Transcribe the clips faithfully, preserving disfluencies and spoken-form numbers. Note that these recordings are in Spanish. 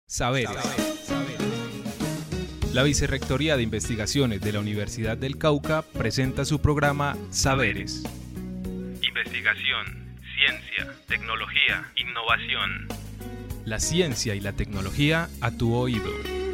Saberes. La Vicerrectoría de Investigaciones de la Universidad del Cauca presenta su programa Saberes. Investigación, ciencia, tecnología, innovación. La ciencia y la tecnología a tu oído.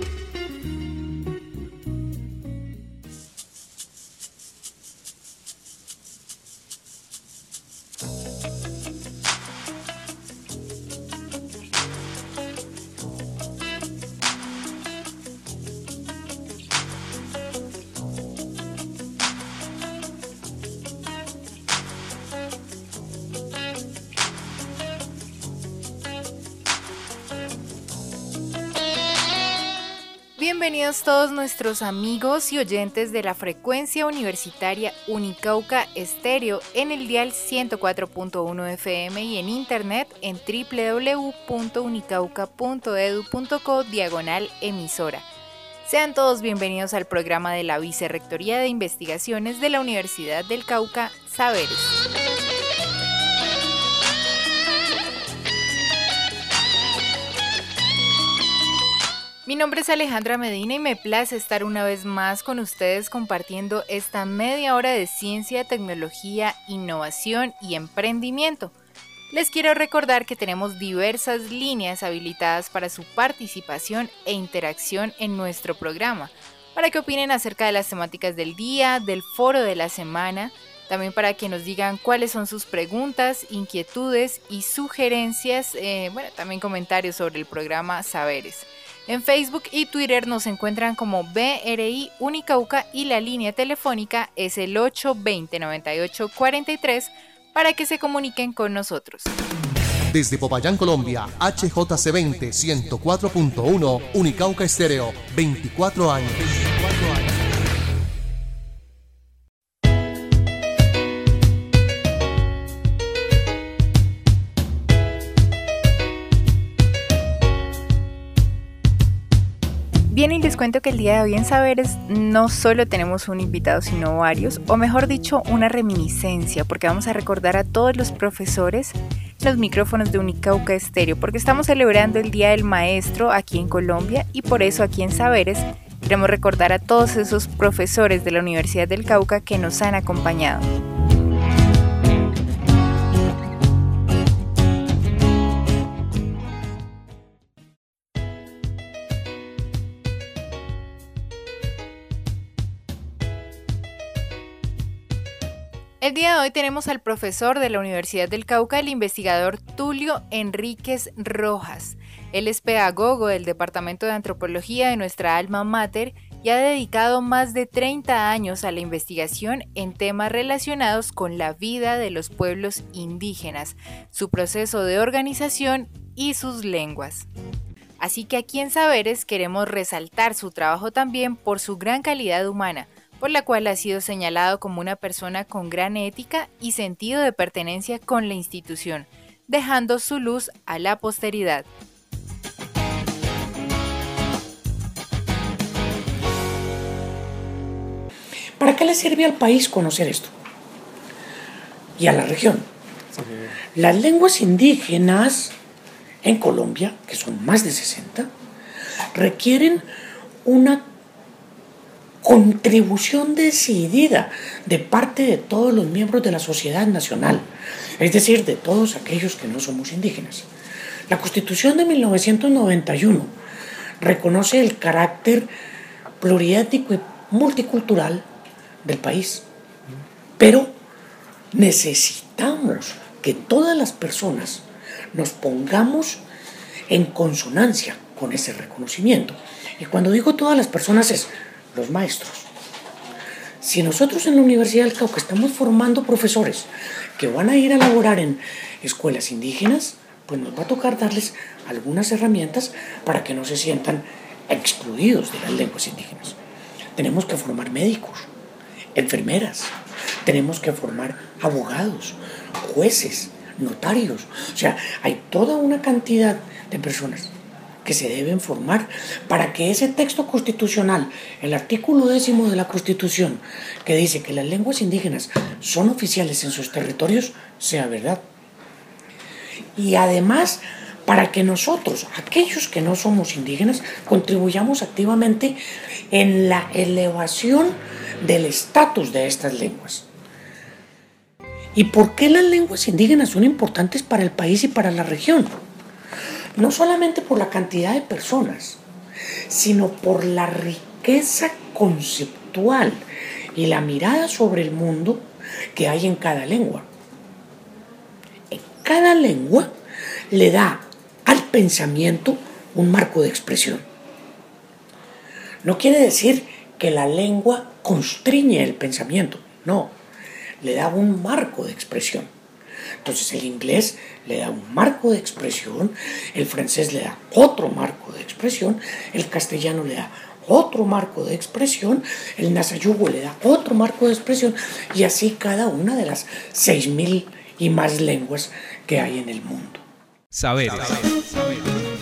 Bienvenidos todos nuestros amigos y oyentes de la frecuencia universitaria Unicauca Estéreo en el dial ciento cuatro punto uno F M y en internet en doble u doble u doble u punto unicauca punto e d u punto co diagonal emisora. Sean todos bienvenidos al programa de la Vicerrectoría de Investigaciones de la Universidad del Cauca, Saberes. Mi nombre es Alejandra Medina y me place estar una vez más con ustedes compartiendo esta media hora de ciencia, tecnología, innovación y emprendimiento. Les quiero recordar que tenemos diversas líneas habilitadas para su participación e interacción en nuestro programa, para que opinen acerca de las temáticas del día, del foro de la semana, también para que nos digan cuáles son sus preguntas, inquietudes y sugerencias, eh, bueno, también comentarios sobre el programa Saberes. En Facebook y Twitter nos encuentran como B R I Unicauca y la línea telefónica es el ocho dos cero, nueve ocho cuatro tres para que se comuniquen con nosotros. Desde Popayán, Colombia, H J C veinte, ciento cuatro punto uno, Unicauca Estéreo, veinticuatro años. Bien, y les cuento que el día de hoy en Saberes no solo tenemos un invitado, sino varios, o mejor dicho, una reminiscencia, porque vamos a recordar a todos los profesores los micrófonos de Unicauca Estéreo, porque estamos celebrando el Día del Maestro aquí en Colombia y por eso aquí en Saberes queremos recordar a todos esos profesores de la Universidad del Cauca que nos han acompañado. El día de hoy tenemos al profesor de la Universidad del Cauca, el investigador Tulio Enríquez Rojas. Él es pedagogo del Departamento de Antropología de nuestra alma mater y ha dedicado más de treinta años a la investigación en temas relacionados con la vida de los pueblos indígenas, su proceso de organización y sus lenguas. Así que aquí en Saberes queremos resaltar su trabajo también por su gran calidad humana, por la cual ha sido señalado como una persona con gran ética y sentido de pertenencia con la institución, dejando su luz a la posteridad. ¿Para qué le sirve al país conocer esto? Y a la región. Las lenguas indígenas en Colombia, que son más de sesenta, requieren una contribución decidida de parte de todos los miembros de la sociedad nacional, es decir, de todos aquellos que no somos indígenas. La Constitución de mil novecientos noventa y uno reconoce el carácter pluriétnico y multicultural del país, pero necesitamos que todas las personas nos pongamos en consonancia con ese reconocimiento. Y cuando digo todas las personas es los maestros. Si nosotros en la Universidad del Cauca estamos formando profesores que van a ir a laborar en escuelas indígenas, pues nos va a tocar darles algunas herramientas para que no se sientan excluidos de las lenguas indígenas. Tenemos que formar médicos, enfermeras, tenemos que formar abogados, jueces, notarios. O sea, hay toda una cantidad de personas que se deben formar para que ese texto constitucional, el artículo décimo de la Constitución, que dice que las lenguas indígenas son oficiales en sus territorios, sea verdad. Y además para que nosotros, aquellos que no somos indígenas, contribuyamos activamente en la elevación del estatus de estas lenguas. ¿Y por qué las lenguas indígenas son importantes para el país y para la región? No solamente por la cantidad de personas, sino por la riqueza conceptual y la mirada sobre el mundo que hay en cada lengua. En cada lengua le da al pensamiento un marco de expresión. No quiere decir que la lengua constriñe el pensamiento, no, le da un marco de expresión. Entonces el inglés le da un marco de expresión, el francés le da otro marco de expresión, el castellano le da otro marco de expresión, el nasayugo le da otro marco de expresión, y así cada una de las seis mil y más lenguas que hay en el mundo. Saberes. Saberes.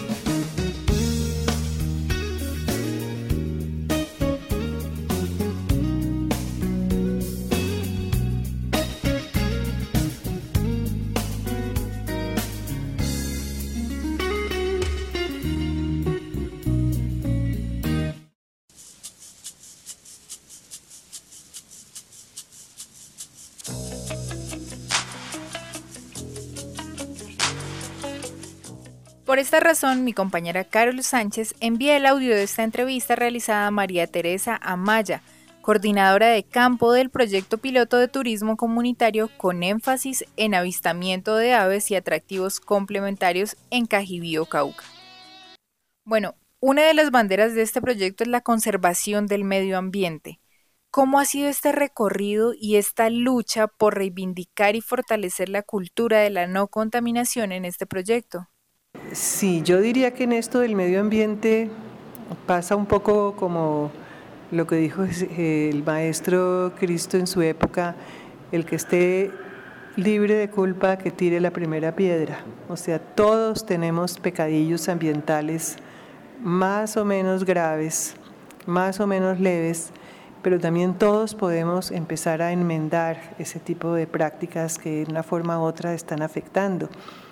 Por esta razón, mi compañera Carol Sánchez envía el audio de esta entrevista realizada a María Teresa Amaya, coordinadora de campo del proyecto piloto de turismo comunitario con énfasis en avistamiento de aves y atractivos complementarios en Cajibío, Cauca. Bueno, una de las banderas de este proyecto es la conservación del medio ambiente. ¿Cómo ha sido este recorrido y esta lucha por reivindicar y fortalecer la cultura de la no contaminación en este proyecto? Sí, yo diría que en esto del medio ambiente pasa un poco como lo que dijo el maestro Cristo en su época, el que esté libre de culpa que tire la primera piedra. O sea, todos tenemos pecadillos ambientales más o menos graves, más o menos leves, pero también todos podemos empezar a enmendar ese tipo de prácticas que de una forma u otra están afectando.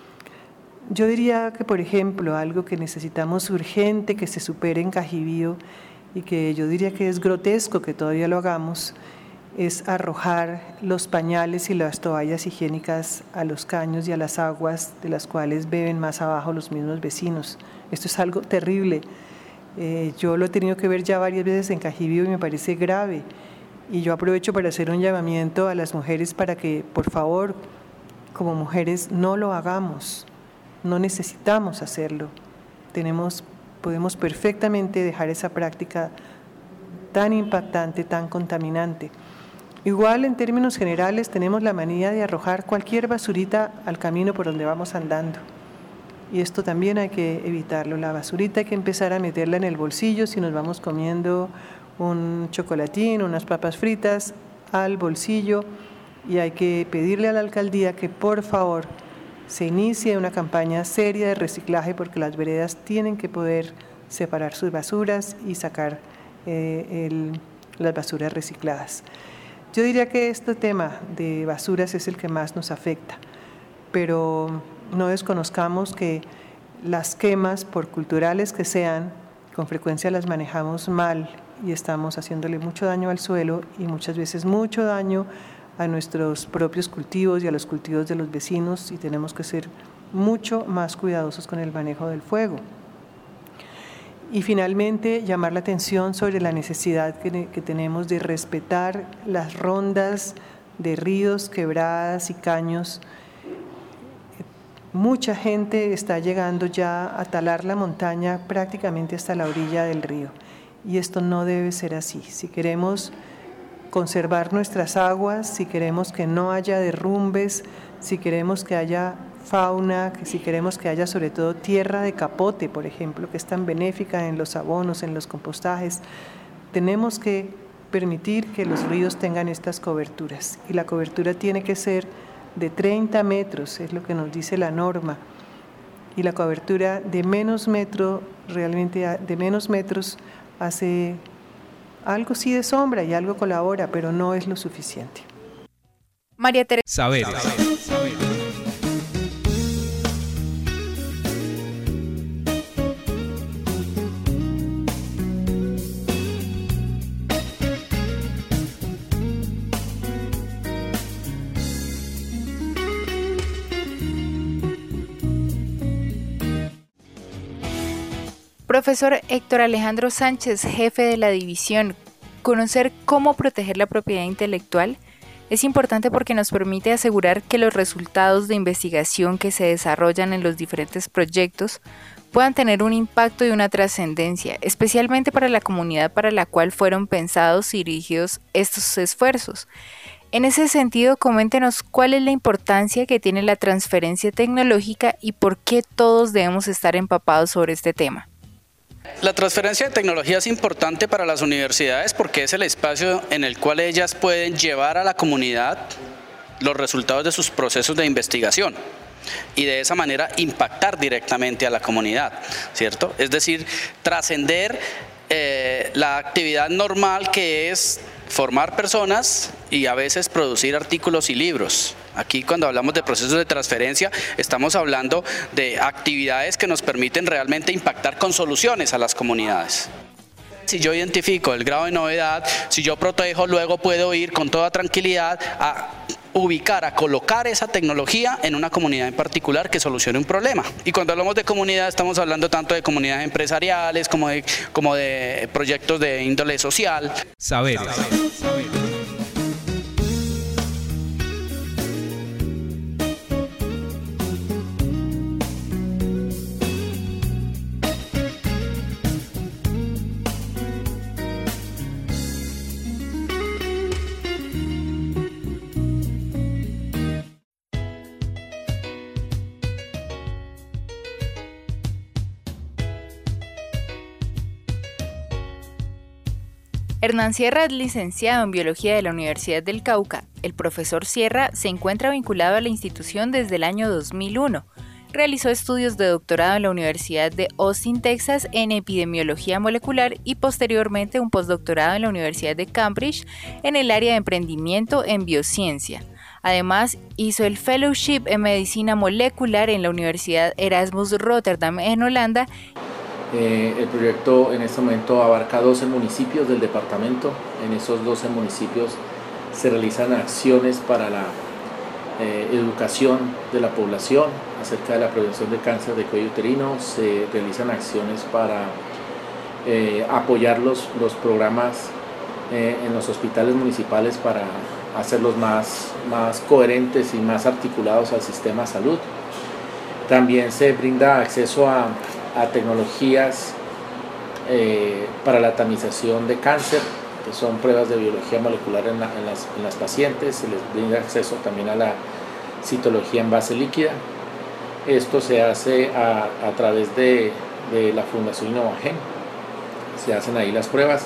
Yo diría que, por ejemplo, algo que necesitamos urgente que se supere en Cajibío y que yo diría que es grotesco que todavía lo hagamos, es arrojar los pañales y las toallas higiénicas a los caños y a las aguas de las cuales beben más abajo los mismos vecinos. Esto es algo terrible. Eh, yo lo he tenido que ver ya varias veces en Cajibío y me parece grave. Y yo aprovecho para hacer un llamamiento a las mujeres para que, por favor, como mujeres, no lo hagamos. No necesitamos hacerlo. Tenemos, podemos perfectamente dejar esa práctica tan impactante, tan contaminante. Igual, en términos generales, tenemos la manía de arrojar cualquier basurita al camino por donde vamos andando. Y esto también hay que evitarlo. La basurita hay que empezar a meterla en el bolsillo si nos vamos comiendo un chocolatín, unas papas fritas, al bolsillo, y hay que pedirle a la alcaldía que por favor se inicie una campaña seria de reciclaje, porque las veredas tienen que poder separar sus basuras y sacar eh, el, las basuras recicladas. Yo diría que este tema de basuras es el que más nos afecta, pero no desconozcamos que las quemas, por culturales que sean, con frecuencia las manejamos mal y estamos haciéndole mucho daño al suelo y muchas veces mucho daño a nuestros propios cultivos y a los cultivos de los vecinos, y tenemos que ser mucho más cuidadosos con el manejo del fuego. Y finalmente, llamar la atención sobre la necesidad que, que tenemos de respetar las rondas de ríos, quebradas y caños. Mucha gente está llegando ya a talar la montaña prácticamente hasta la orilla del río, y esto no debe ser así. Si queremos conservar nuestras aguas, si queremos que no haya derrumbes, si queremos que haya fauna, que si queremos que haya sobre todo tierra de capote, por ejemplo, que es tan benéfica en los abonos, en los compostajes, tenemos que permitir que los ríos tengan estas coberturas, y la cobertura tiene que ser de treinta metros, es lo que nos dice la norma, y la cobertura de menos metro, realmente de menos metros, hace algo sí de sombra y algo colabora, pero no es lo suficiente. María Teresa. Saberes. Saberes. Profesor Héctor Alejandro Sánchez, jefe de la división, conocer cómo proteger la propiedad intelectual es importante porque nos permite asegurar que los resultados de investigación que se desarrollan en los diferentes proyectos puedan tener un impacto y una trascendencia, especialmente para la comunidad para la cual fueron pensados y dirigidos estos esfuerzos. En ese sentido, coméntenos cuál es la importancia que tiene la transferencia tecnológica y por qué todos debemos estar empapados sobre este tema. La transferencia de tecnología es importante para las universidades porque es el espacio en el cual ellas pueden llevar a la comunidad los resultados de sus procesos de investigación y de esa manera impactar directamente a la comunidad, ¿cierto? Es decir, trascender eh, la actividad normal que es formar personas y a veces producir artículos y libros. Aquí cuando hablamos de procesos de transferencia estamos hablando de actividades que nos permiten realmente impactar con soluciones a las comunidades. Si yo identifico el grado de novedad, si yo protejo, luego puedo ir con toda tranquilidad a ubicar, a colocar esa tecnología en una comunidad en particular que solucione un problema. Y cuando hablamos de comunidad estamos hablando tanto de comunidades empresariales como de, como de proyectos de índole social. Saberes. Hernán Sierra es licenciado en Biología de la Universidad del Cauca. El profesor Sierra se encuentra vinculado a la institución desde el año dos mil uno. Realizó estudios de doctorado en la Universidad de Austin, Texas, en epidemiología molecular y posteriormente un postdoctorado en la Universidad de Cambridge en el área de emprendimiento en biociencia. Además, hizo el fellowship en medicina molecular en la Universidad Erasmus Rotterdam en Holanda. Eh, el proyecto en este momento abarca doce municipios del departamento. En esos doce municipios se realizan acciones para la eh, educación de la población acerca de la prevención de cáncer de cuello uterino. Se realizan acciones para eh, apoyar los, los programas eh, en los hospitales municipales para hacerlos más, más coherentes y más articulados al sistema de salud. También se brinda acceso a a tecnologías eh, para la tamización de cáncer, que son pruebas de biología molecular en, la, en, las, en las pacientes. Se les brinda acceso también a la citología en base líquida. Esto se hace a, a través de, de la Fundación Innovagen. Se hacen ahí las pruebas.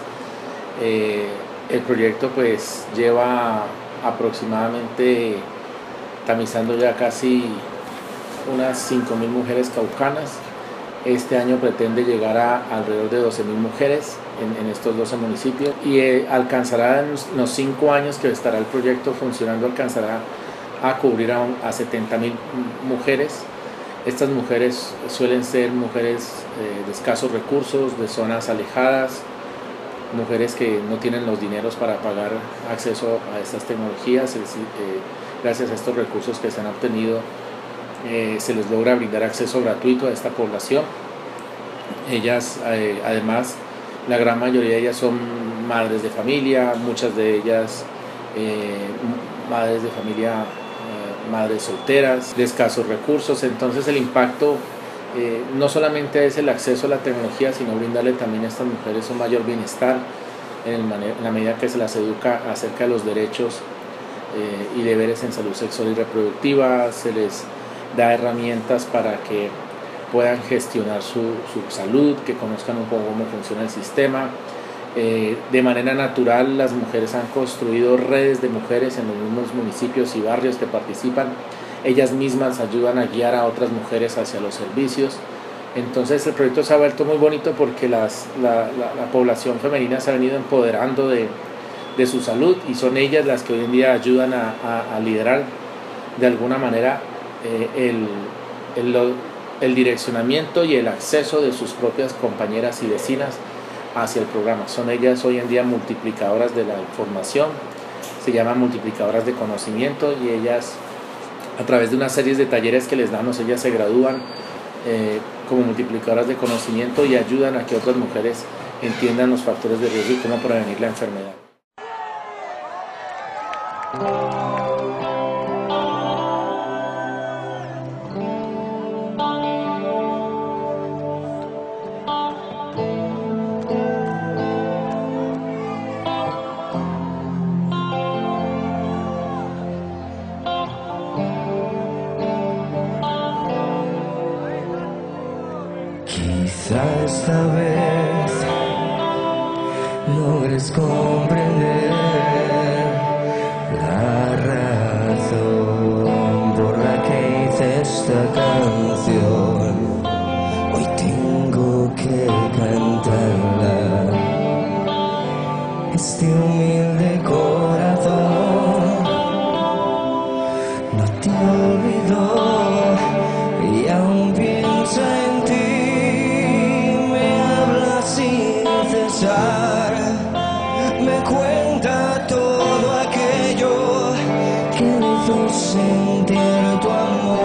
Eh, el proyecto pues lleva aproximadamente tamizando ya casi unas cinco mil mujeres caucanas. Este año pretende llegar a alrededor de doce mil mujeres en, en estos doce municipios y eh, alcanzará en los cinco años que estará el proyecto funcionando, alcanzará a cubrir a, a setenta mil mujeres. Estas mujeres suelen ser mujeres eh, de escasos recursos, de zonas alejadas, mujeres que no tienen los dineros para pagar acceso a estas tecnologías. Es decir, eh, gracias a estos recursos que se han obtenido, Eh, se les logra brindar acceso gratuito a esta población. Ellas, eh, además, la gran mayoría de ellas son madres de familia, muchas de ellas eh, madres de familia, eh, madres solteras, de escasos recursos. Entonces el impacto eh, no solamente es el acceso a la tecnología, sino brindarle también a estas mujeres un mayor bienestar en, el en la medida que se las educa acerca de los derechos eh, y deberes en salud sexual y reproductiva. Se les da herramientas para que puedan gestionar su, su salud, que conozcan un poco cómo funciona el sistema. Eh, de manera natural, las mujeres han construido redes de mujeres en los mismos municipios y barrios que participan. Ellas mismas ayudan a guiar a otras mujeres hacia los servicios. Entonces el proyecto se ha vuelto muy bonito porque las, la, la, la población femenina se ha venido empoderando de, de su salud y son ellas las que hoy en día ayudan a, a, a liderar de alguna manera Eh, el, el, el direccionamiento y el acceso de sus propias compañeras y vecinas hacia el programa. Son ellas hoy en día multiplicadoras de la información, se llaman multiplicadoras de conocimiento y ellas a través de una serie de talleres que les damos, ellas se gradúan, eh, como multiplicadoras de conocimiento y ayudan a que otras mujeres entiendan los factores de riesgo y cómo prevenir la enfermedad. Quizá esta vez logres comprender la razón por la que hice esta canción. Hoy tengo que cantarla. Este humilde corazón no te olvidó y aún piensa en ti. Me cuenta todo aquello que me hizo sentir tu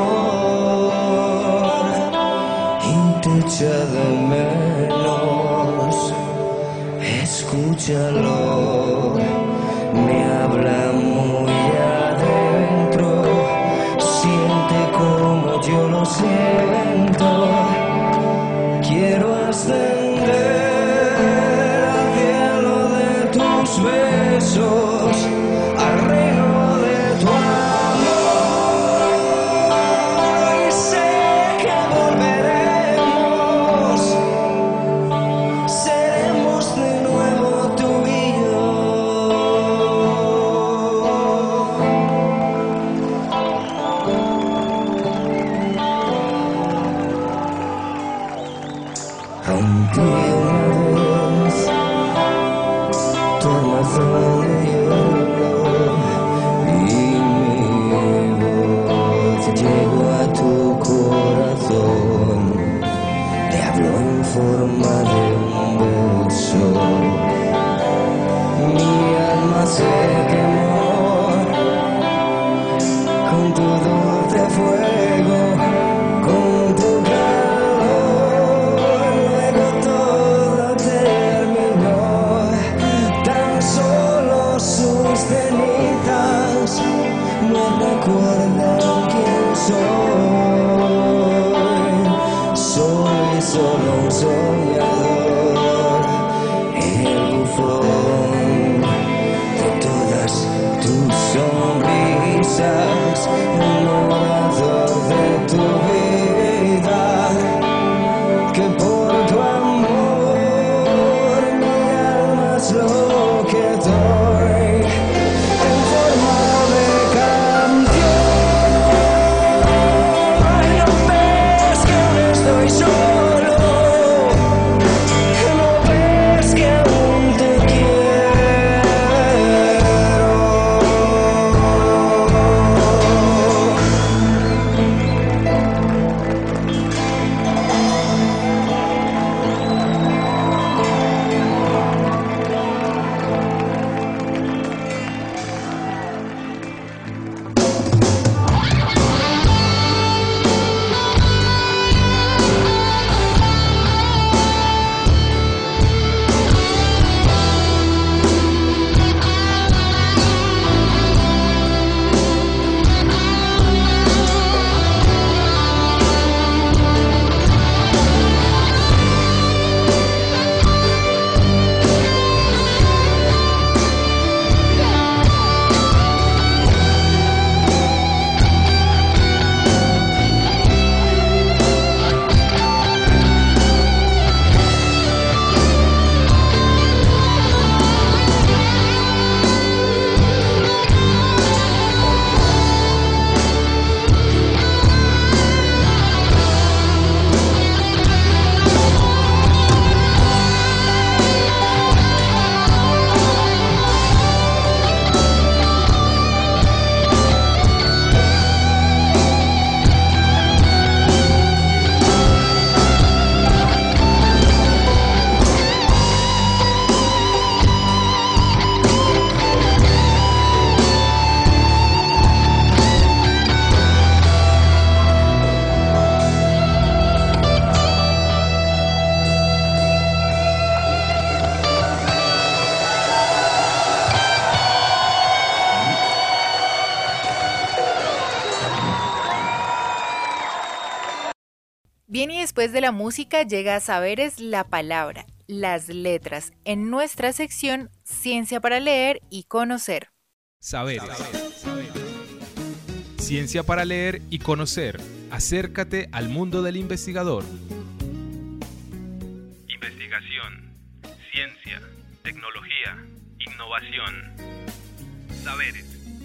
amor y te echa de menos. Escúchalo, me habla muy adentro, siente como yo lo siento. Quiero ascender besos al reino de tu amor y sé que volveremos, seremos de nuevo tú y yo. Rompí una vez tu armazón de hielo y mi voz llegó a tu corazón. Le habló en forma de un beso. Mi alma se quemó con tu dulce fuego, con tu calor. Luego todo terminó. Solo sus cenizas me recuerdan quién soy. Soy solo un soñador, el bufón de todas después de la música llega a Saberes la palabra, las letras, en nuestra sección Ciencia para leer y conocer. Saberes. Ciencia para leer y conocer. Acércate al mundo del investigador. Investigación, ciencia, tecnología, innovación. Saberes.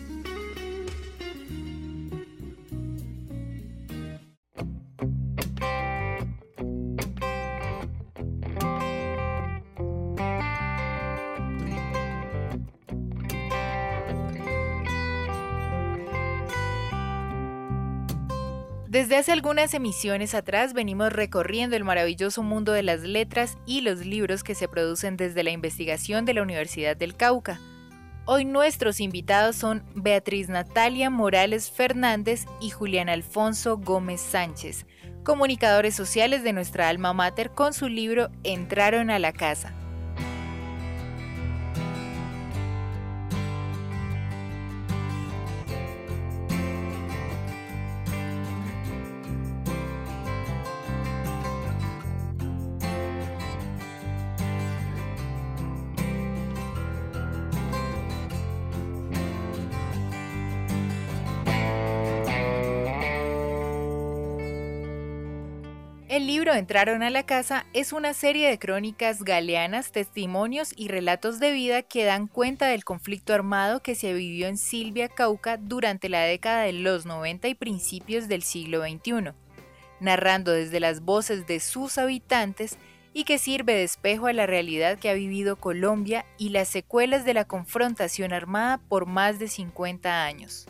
Desde hace algunas emisiones atrás venimos recorriendo el maravilloso mundo de las letras y los libros que se producen desde la investigación de la Universidad del Cauca. Hoy nuestros invitados son Beatriz Natalia Morales Fernández y Julián Alfonso Gómez Sánchez, comunicadores sociales de nuestra alma mater con su libro Entraron a la casa. El libro Entraron a la casa es una serie de crónicas galeanas, testimonios y relatos de vida que dan cuenta del conflicto armado que se vivió en Silvia, Cauca, durante la década de los noventa y principios del siglo veintiuno, narrando desde las voces de sus habitantes y que sirve de espejo a la realidad que ha vivido Colombia y las secuelas de la confrontación armada por más de cincuenta años.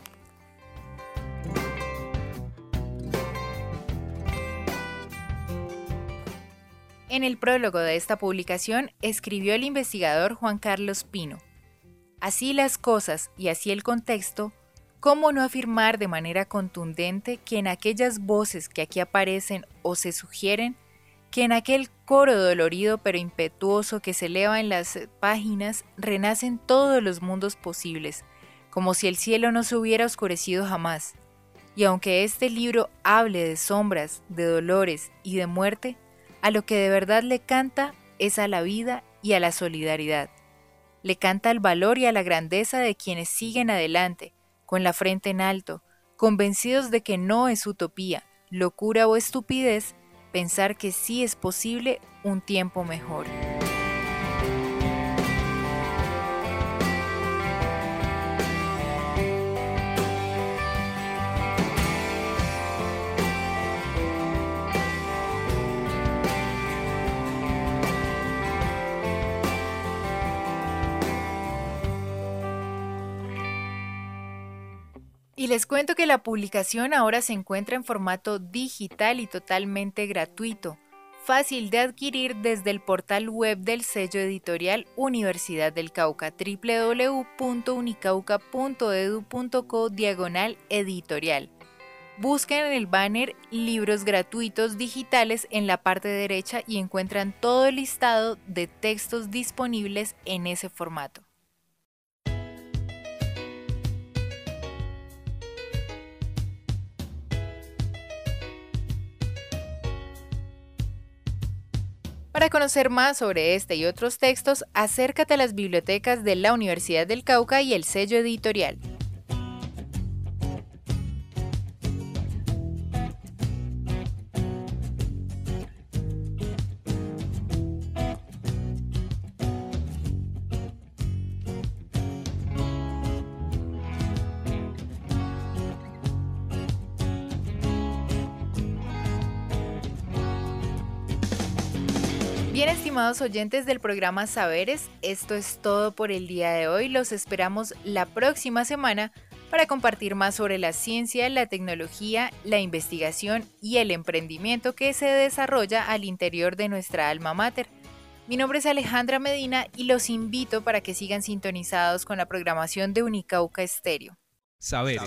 En el prólogo de esta publicación escribió el investigador Juan Carlos Pino: así las cosas y así el contexto, ¿cómo no afirmar de manera contundente que en aquellas voces que aquí aparecen o se sugieren, que en aquel coro dolorido pero impetuoso que se eleva en las páginas renacen todos los mundos posibles, como si el cielo no se hubiera oscurecido jamás? Y aunque este libro hable de sombras, de dolores y de muerte, a lo que de verdad le canta es a la vida y a la solidaridad. Le canta al valor y a la grandeza de quienes siguen adelante, con la frente en alto, convencidos de que no es utopía, locura o estupidez pensar que sí es posible un tiempo mejor. Y les cuento que la publicación ahora se encuentra en formato digital y totalmente gratuito, fácil de adquirir desde el portal web del sello editorial Universidad del Cauca, doble u doble u doble u punto unicauca punto e d u punto co diagonal editorial. Busquen en el banner libros gratuitos digitales en la parte derecha y encuentran todo el listado de textos disponibles en ese formato. Para conocer más sobre este y otros textos, acércate a las bibliotecas de la Universidad del Cauca y el sello editorial. Bien, estimados oyentes del programa Saberes, esto es todo por el día de hoy. Los esperamos la próxima semana para compartir más sobre la ciencia, la tecnología, la investigación y el emprendimiento que se desarrolla al interior de nuestra alma mater. Mi nombre es Alejandra Medina y los invito para que sigan sintonizados con la programación de Unicauca Estéreo. Saberes.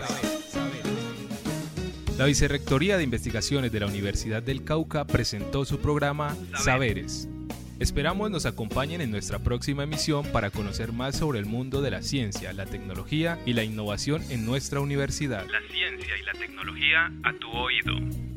La Vicerrectoría de Investigaciones de la Universidad del Cauca presentó su programa Saberes. Esperamos nos acompañen en nuestra próxima emisión para conocer más sobre el mundo de la ciencia, la tecnología y la innovación en nuestra universidad. La ciencia y la tecnología a tu oído.